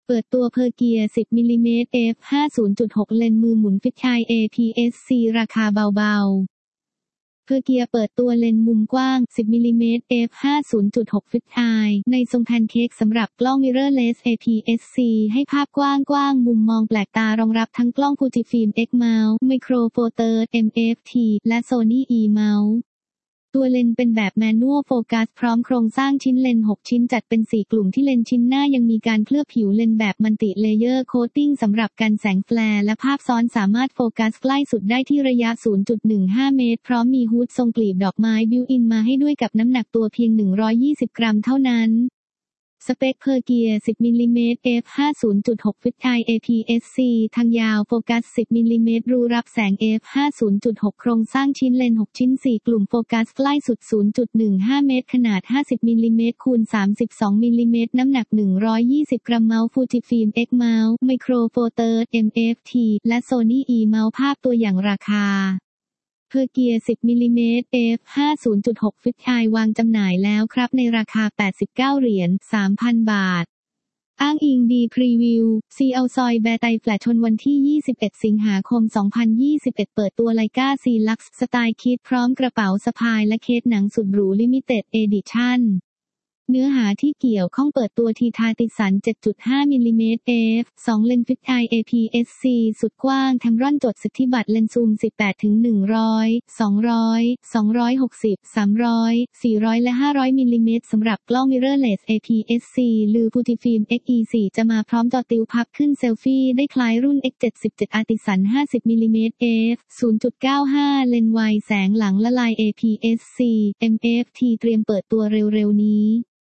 เปิดตัวเพอร์เกียร์ 10 มิลลิเมตร f 50.6 เลนส์มือหมุนฟิตไช APS-C ราคาเบาๆเพอร์เกียร์เปิดตัวเลนส์มุมกว้าง 10 มิลลิเมตร f 50.6 ฟิตไชในทรงแพนเค้กสำหรับกล้อง Mirrorless APS-C ให้ภาพกว้างๆมุมมองแปลกตารองรับทั้งกล้อง Fujifilm X-Mount Micro Four Thirds MFT และ Sony E-Mountตัวเลนส์เป็นแบบแมนนวลโฟกัสพร้อมโครงสร้างชิ้นเลนส์6ชิ้นจัดเป็น4กลุ่มที่เลนส์ชิ้นหน้ายังมีการเคลือบผิวเลนส์แบบมัลติเลเยอร์โคตติ้งสำหรับกันแสงแฟลร์และภาพซ้อนสามารถโฟกัสใกล้สุดได้ที่ระยะ 0.15 เมตรพร้อมมีฮูดทรงกลีบดอกไม้บิวอินมาให้ด้วยกับน้ำหนักตัวเพียง120 กรัมเท่านั้นสเปคเพอร์เกียร์ 10 มิลลิเมตร f 50.6 ฟิตไช APS-C ทางยาวโฟกัส 10 มิลลิเมตรรูรับแสง f 50.6 โครงสร้างชิ้นเลนส์6ชิ้น4กลุ่มโฟกัสใกล้สุด 0.15 เมตรขนาด 50 มิลลิเมตรคูณ 32 มิลลิเมตรน้ำหนัก120 กรัมเมาส์ Fujifilm X-Mount Micro Four Thirds MFT และ Sony E-Mount ภาพตัวอย่างราคาเพอร์เกียร์ 10 มิลลิเมตร f 50.6 ฟิตไชวางจำหน่ายแล้วครับในราคา$89,300 อ้างอิงดีพรีวิวซีเอาซอยแบร์ไตแฟลชนวันที่ 21 สิงหาคม 2021 เปิดตัวไลกาซีลักซ์สไตล์คิดพร้อมกระเป๋าสะพายและเคสหนังสุดหรูลิมิเต็ดเอดิชั่นเนื้อหาที่เกี่ยวข้องเปิดตัวทีทาติสัน 7.5 มิลลิเมตร f 2 เลนส์ฟิตไช APS-C สุดกว้างแทมรอนจดสิทธิบัตรเลนส์ซูม 18 ถึง 100 200 260 300 400 และ 500 มิลลิเมตรสำหรับกล้อง Mirrorless APS-C หรือ Fujifilm X-E4 จะมาพร้อมจอติวพับขึ้นเซลฟี่ได้คล้ายรุ่น X77 อาติสัน 50 มิลลิเมตร f 0.95 เลนส์ไวแสงหลังละลาย APS-C MFT เตรียมเปิดตัวเร็วๆนี้